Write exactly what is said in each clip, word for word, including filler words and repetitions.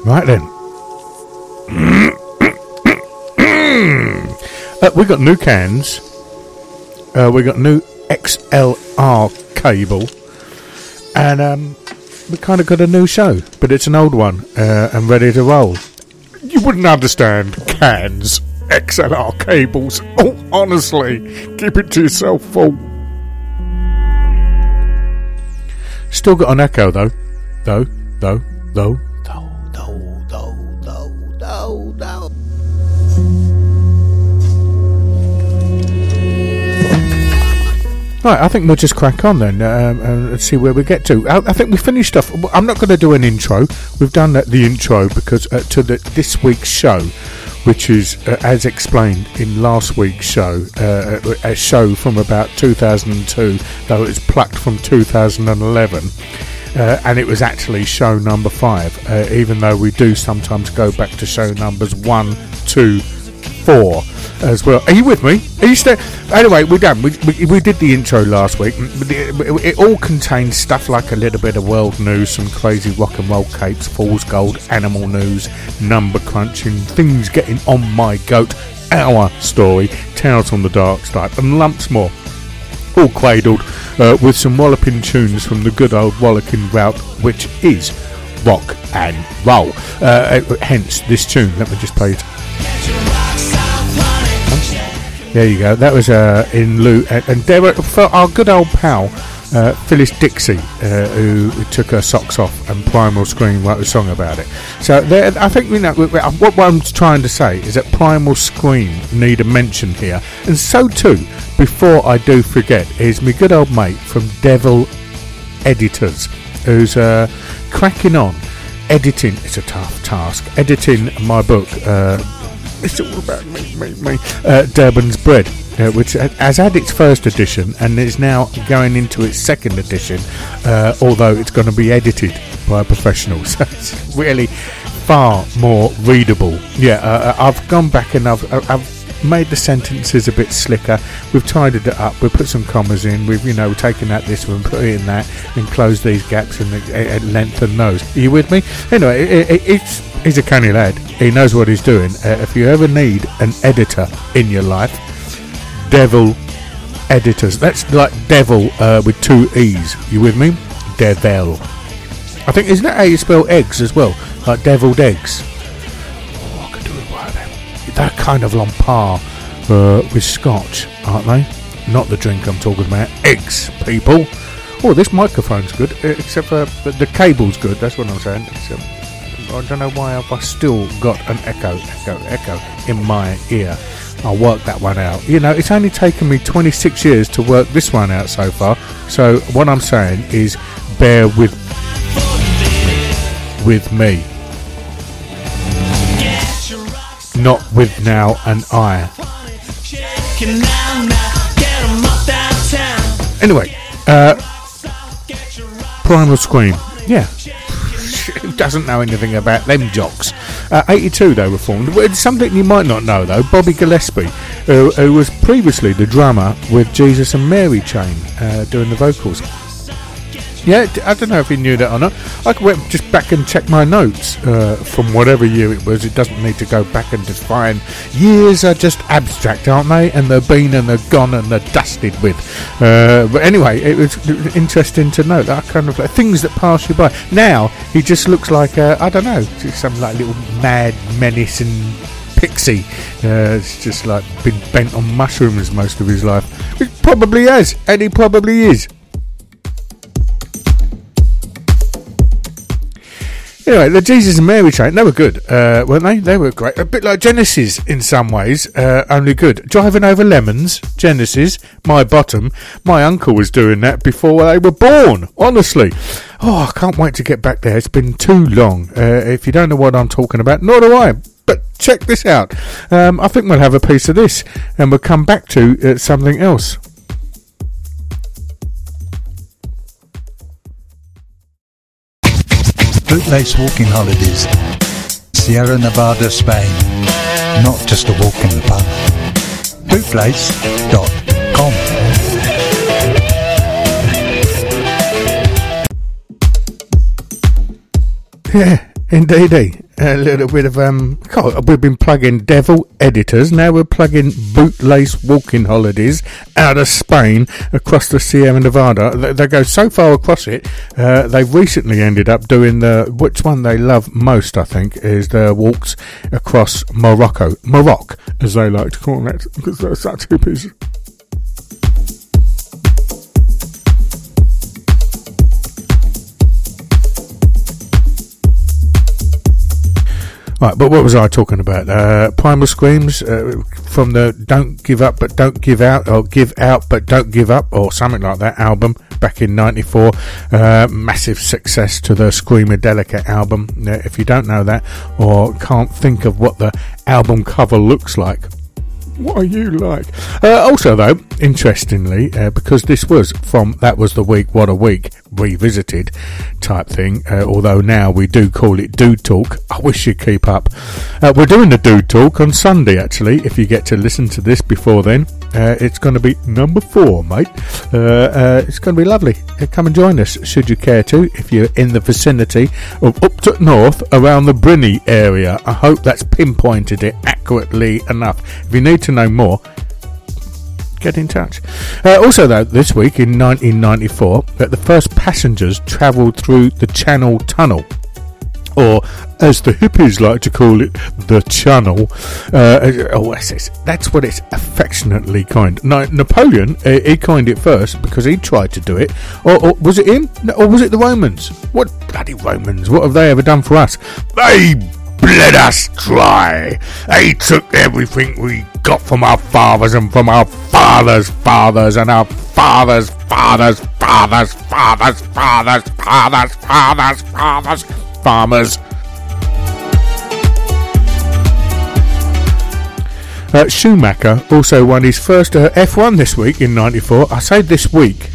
Right then. uh, we got new cans. Uh, we got new X L R cable. And um, we kind of got a new show. But it's an old one uh, and ready to roll. You wouldn't understand cans, X L R cables. Oh, honestly. Keep it to yourself, fool. Still got an echo, though. Though, though, though. No, no. Right, I think we'll just crack on then um, and see where we get to. I, I think we finished off. I'm not going to do an intro. We've done that, the intro because uh, to the, this week's show, which is uh, as explained in last week's show, uh, a show from about two thousand two, though it's plucked from two thousand eleven. Uh, and it was actually show number five, uh, even though we do sometimes go back to show numbers one, two, four as well. Are you with me? Are you still? Anyway, we're done. We, we, we did the intro last week. It, it all contains stuff like a little bit of world news, some crazy rock and roll capes, Fool's Gold, animal news, number crunching, things getting on my goat, our story, Tales from the Dark Side, and lumps more. All cradled uh, with some walloping tunes from the good old Wallacking route, which is rock and roll. Uh, hence this tune. Let me just play it. There you go. That was uh, in lieu, and, and there were, for our good old pal uh, Phyllis Dixie, uh, who took her socks off, and Primal Scream wrote a song about it. So there, I think you know what, what I'm trying to say is that Primal Scream need a mention here, and so too. Before I do forget, is my good old mate from Devil Editors, who's uh, cracking on editing. It's a tough task editing my book. Uh, it's all about me, me, me. Uh, Durban's Bread, uh, which has had its first edition and is now going into its second edition. Uh, although it's going to be edited by a professional, so it's really far more readable. Yeah, uh, I've gone back and I've. I've made the sentences a bit slicker. We've tidied it up. We've put some commas in. We've, you know, taken out this one, put it in that, and closed these gaps and uh, lengthened those. Are you with me? Anyway, it, it, it's he's a canny lad. He knows what he's doing. Uh, if you ever need an editor in your life, Devil Editors. That's like devil uh, with two E's. You with me? Devil. I think, isn't that how you spell eggs as well? Like deviled eggs. That kind of on par uh, with scotch, aren't they? Not the drink I'm talking about. Eggs, people. Oh, this microphone's good, except for the cable's good. That's what I'm saying. Except, I don't know why I've still got an echo, echo, echo in my ear. I'll work that one out. You know, it's only taken me twenty-six years to work this one out so far. So what I'm saying is, bear with with me. Not with now and I. Anyway, uh, Primal Scream. Yeah. Who doesn't know anything about them jocks? Uh, eighty-two they were formed. It's something you might not know though. Bobby Gillespie, uh, who was previously the drummer with Jesus and Mary Chain, uh, doing the vocals. Yeah, I don't know if you knew that or not. I went just back and check my notes uh, from whatever year it was. It doesn't need to go back and define. Years are just abstract, aren't they? And they're been and they're gone and they're dusted with. Uh, but anyway, it was interesting to know that kind of like things that pass you by. Now he just looks like uh, I don't know, just some like little mad menace and pixie. Uh, it's just like been bent on mushrooms most of his life. It probably has, and he probably is. Anyway, the Jesus and Mary Chain, they were good, uh, weren't they? They were great. A bit like Genesis in some ways, uh, only good. Driving Over Lemons, Genesis, My Bottom. My uncle was doing that before they were born, honestly. Oh, I can't wait to get back there. It's been too long. Uh, if you don't know what I'm talking about, nor do I. But check this out. Um, I think we'll have a piece of this, and we'll come back to uh, something else. Bootlace Walking Holidays, Sierra Nevada, Spain. Not just a walk in the park. bootlace dot com. Yeah, Indeedy. A little bit of, um, God, we've been plugging Devil Editors, now we're plugging Bootlace Walking Holidays out of Spain across the Sierra Nevada. They, they go so far across it, uh, they've recently ended up doing the, which one they love most, I think, is the walks across Morocco. Morocco, as they like to call it, because they're such hippies. Right, but what was I talking about? Uh, Primal Screams uh, from the Don't Give Up But Don't Give Out, or Give Out But Don't Give Up, or something like that album back in ninety-four. Uh, massive success to the Screamadelica album. Uh, if you don't know that, or can't think of what the album cover looks like, what are you like? Uh, also, though, interestingly, uh, because this was from That Was the Week, What a Week, revisited type thing, uh, although now we do call it Dude Talk. I wish you'd keep up. Uh, we're doing the Dude Talk on Sunday, actually, if you get to listen to this before then. Uh, it's going to be number four, mate. Uh, uh, it's going to be lovely. Uh, come and join us, should you care to, if you're in the vicinity of up to north around the Brinny area. I hope that's pinpointed it accurately enough. If you need to know more, get in touch. Uh, also, though, this week in nineteen ninety-four, that the first passengers travelled through the Channel Tunnel, or as the hippies like to call it, the Channel. Uh, oh, that's, that's what it's affectionately coined. Now, Napoleon, uh, he coined it first because he tried to do it. Or, or was it him? Or was it the Romans? What bloody Romans? What have they ever done for us? They bled us dry. They took everything we got from our fathers and from our fathers' fathers and our fathers' fathers' fathers' fathers' fathers' fathers' fathers' fathers' farmers. Uh, Schumacher also won his first uh, F one this week in ninety-four. I say this week.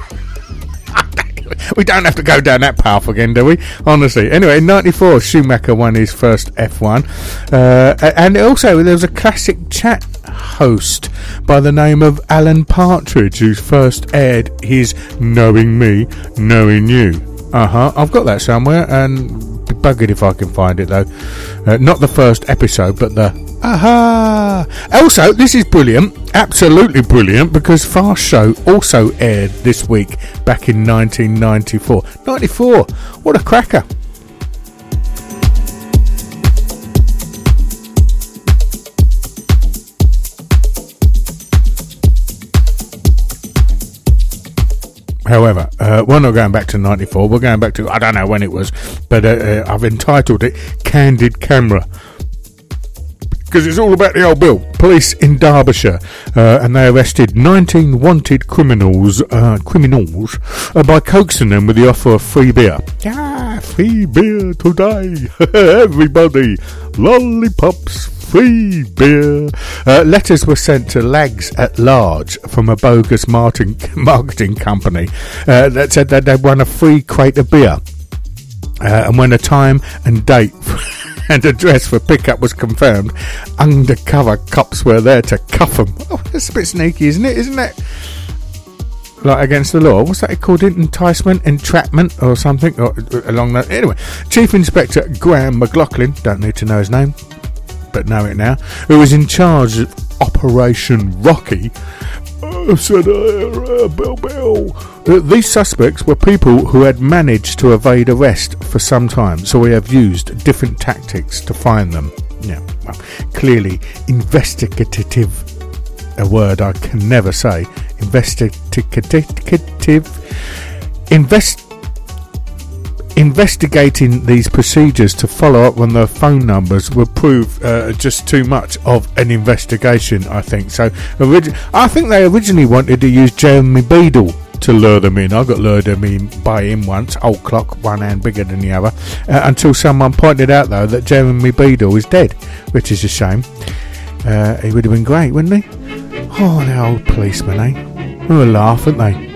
We don't have to go down that path again, do we? Honestly. Anyway, in ninety-four, Schumacher won his first F one. Uh, and also, there was a classic chat host by the name of Alan Partridge, who first aired his Knowing Me, Knowing You. Uh-huh. I've got that somewhere, and be buggered if I can find it, though. Uh, not the first episode, but the aha! Also, this is brilliant, absolutely brilliant, because Fast Show also aired this week back in nineteen ninety-four. ninety-four, what a cracker! However, uh, we're not going back to ninety-four, we're going back to, I don't know when it was, but uh, uh, I've entitled it Candid Camera, because it's all about the old Bill. Police in Derbyshire, uh, and they arrested nineteen wanted criminals uh, criminals uh, by coaxing them with the offer of free beer. Yeah, free beer today, everybody, lollipops, free beer. Uh, letters were sent to Lags at Large from a bogus marketing, marketing company uh, that said that they'd won a free crate of beer. Uh, and when a time and date and address for pickup was confirmed, undercover cops were there to cuff them. Oh, that's a bit sneaky, isn't it? Isn't it? Like against the law. What's that called? Enticement, entrapment, or something or, along that. Anyway, Chief Inspector Graham McLaughlin, don't need to know his name, but know it now, who was in charge of Operation Rocky, uh, said, uh, uh, Bill, Bill. Uh, these suspects were people who had managed to evade arrest for some time, so we have used different tactics to find them. Yeah, well, clearly investigative, a word I can never say. Investigative, invest. Investigating these procedures to follow up on their phone numbers would prove uh, just too much of an investigation, I think. So, origi- I think they originally wanted to use Jeremy Beadle to lure them in. I got lured them in by him once, old clock, one hand bigger than the other, uh, until someone pointed out, though, that Jeremy Beadle is dead, which is a shame. Uh, he would have been great, wouldn't he? Oh, the old policeman, eh? They were laugh, aren't they?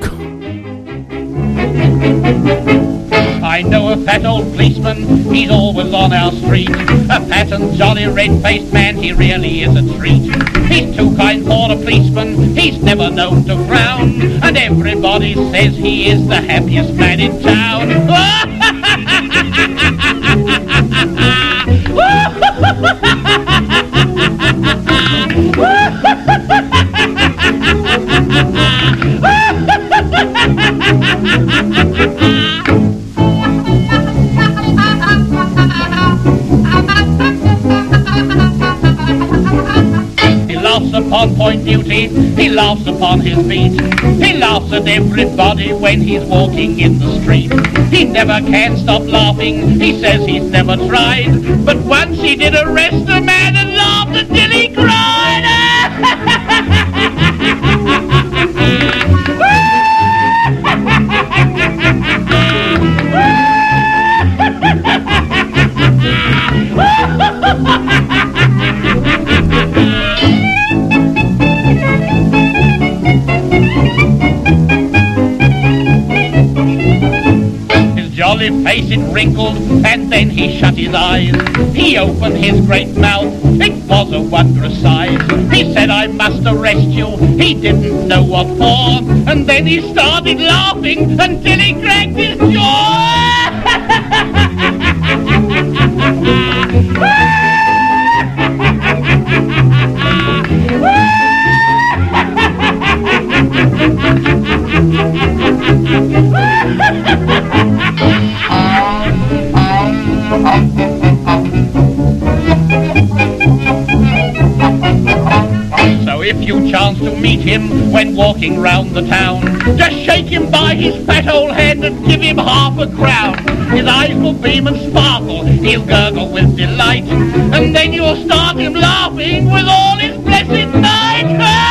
I know a fat old policeman, he's always on our street. A fat and jolly red-faced man, he really is a treat. He's too kind for a policeman, he's never known to frown. And everybody says he is the happiest man in town. laughs upon point duty, he laughs upon his beat. He laughs at everybody when he's walking in the street. He never can stop laughing, he says he's never tried. But once he did arrest a man and laughed until he cried. Jolly face it wrinkled, and then he shut his eyes. He opened his great mouth, it was a wondrous size. He said, I must arrest you, he didn't know what for. And then he started laughing until he cracked his jaw. So if you chance to meet him when walking round the town, just shake him by his fat old hand and give him half a crown. His eyes will beam and sparkle, he'll gurgle with delight, and then you'll start him laughing with all his blessed might.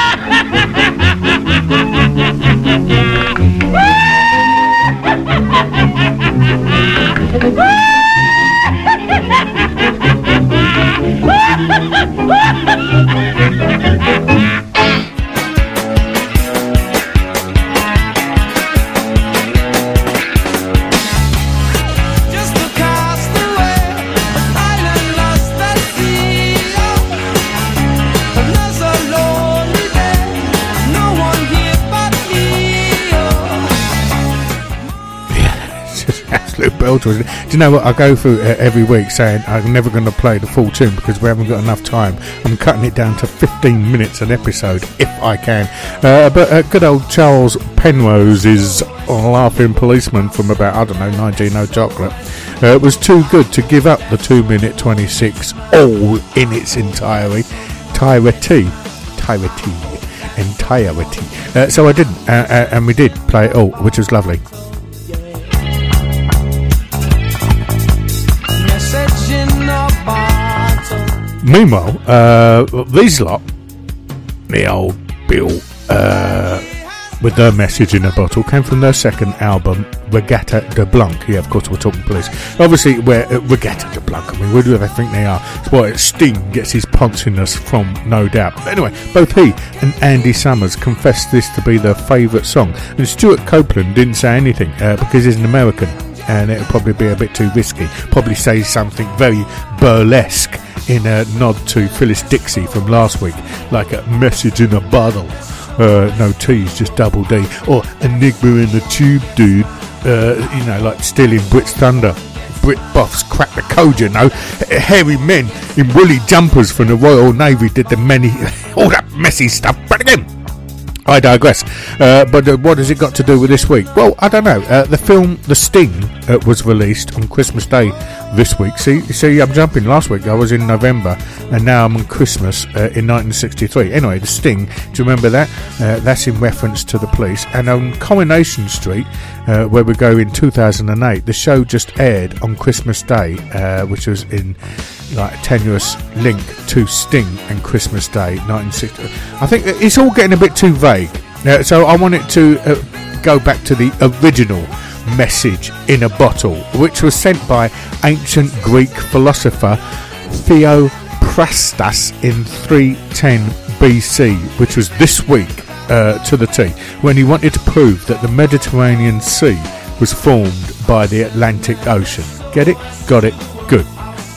Do you know what I go through uh, every week saying I'm never going to play the full tune because we haven't got enough time. I'm cutting it down to fifteen minutes an episode if I can. Uh, but uh, good old Charles Penrose's Laughing Policeman from about, I don't know, nineteen oh Chocolate uh, was too good to give up the two minute twenty-six all in its entirety. Entirety. Entirety. Entirety. Uh, so I didn't, uh, uh, and we did play it all, which was lovely. Meanwhile, uh, these lot, the old Bill, uh, with their message in a bottle, came from their second album, Regatta de Blanc. Yeah, of course, we're talking police. Obviously, we're uh, Regatta de Blanc. I mean, where do they think they are? It's what Sting gets his ponciness from, no doubt. But anyway, both he and Andy Summers confessed this to be their favourite song. And Stuart Copeland didn't say anything uh, because he's an American. And it'll probably be a bit too risky. Probably say something very burlesque in a nod to Phyllis Dixie from last week, like a message in a bottle. Uh, no T's, just double D. Or Enigma in the Tube, dude. Uh, you know, like stealing Brit's thunder. Brit buffs crack the code, you know. Hairy men in woolly jumpers from the Royal Navy did the many, all that messy stuff. But again, I digress. Uh, but uh, what has it got to do with this week? Well, I don't know. Uh, the film The Sting uh, was released on Christmas Day this week. See, see, I'm jumping. Last week I was in November, and now I'm on Christmas uh, in nineteen sixty-three. Anyway, The Sting. Do you remember that? Uh, that's in reference to the police. And on Coronation Street, uh, where we go in two thousand eight, the show just aired on Christmas Day, uh, which was in like a tenuous link to Sting and Christmas Day nineteen sixty. I think it's all getting a bit too vague, uh, so I want it to uh, go back to the original message in a bottle, which was sent by ancient Greek philosopher Theophrastus in three ten B C, which was this week uh, to the T, when he wanted to prove that the Mediterranean Sea was formed by the Atlantic Ocean. Get it? Got it? Good.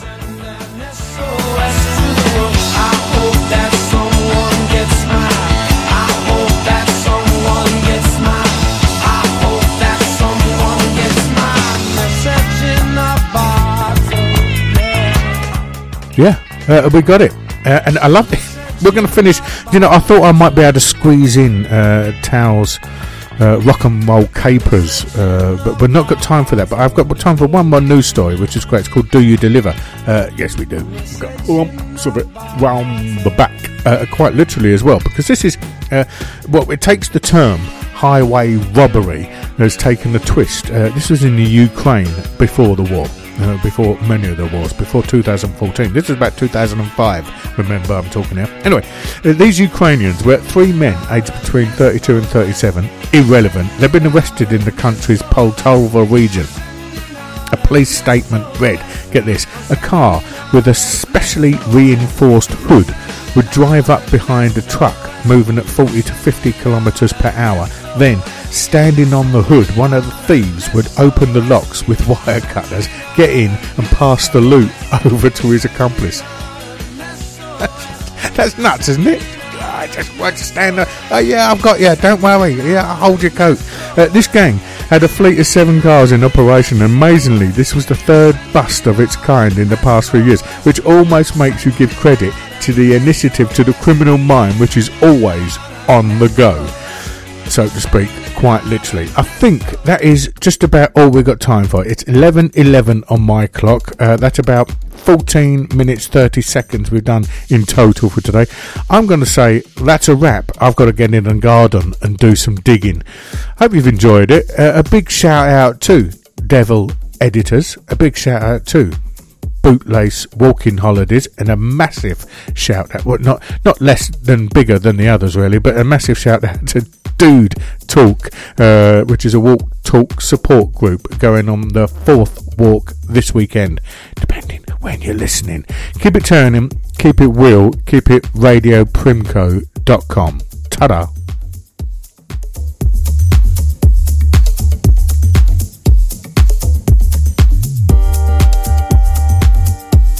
Yeah, uh, we got it, uh, and I love it. We're going to finish. You know, I thought I might be able to squeeze in uh, Tao's uh, rock and roll capers, uh, but we've not got time for that. But I've got time for one more news story, which is great. It's called Do You Deliver? Uh, yes, we do. We've got lumps of it round the back, uh, quite literally as well, because this is uh, well, it takes the term highway robbery has taken a twist. Uh, this was in the Ukraine before the war. Uh, before many of the wars, before two thousand fourteen. This is about two thousand five, remember I'm talking now. Anyway, uh, these Ukrainians were three men aged between thirty-two and thirty-seven, irrelevant. They've been arrested in the country's Poltava region. A police statement read, get this, a car with a specially reinforced hood would drive up behind a truck moving at forty to fifty kilometres per hour. Then, standing on the hood, one of the thieves would open the locks with wire cutters, get in and pass the loot over to his accomplice. That's, that's nuts, isn't it? I just want to stand there. Oh yeah, I've got you, don't worry. Yeah, I'll hold your coat. Uh, this gang had a fleet of seven cars in operation. Amazingly, this was the third bust of its kind in the past few years, which almost makes you give credit to the initiative to the criminal mind, which is always on the go, so to speak, quite literally. I think that is just about all we've got time for. It's eleven eleven on my clock. Uh, that's about fourteen minutes thirty seconds we've done in total for today. I'm going to say that's a wrap. I've got to get in the garden and do some digging. Hope you've enjoyed it. Uh, a big shout out to Devil Editors. A big shout out to Bootlace Walking Holidays, and a massive shout out, well, not not less than bigger than the others really, but a massive shout out to Dude Talk, uh, which is a walk talk support group going on the fourth walk this weekend, depending when you're listening. Keep it turning, keep it real, keep it radio primco dot com. Ta-da.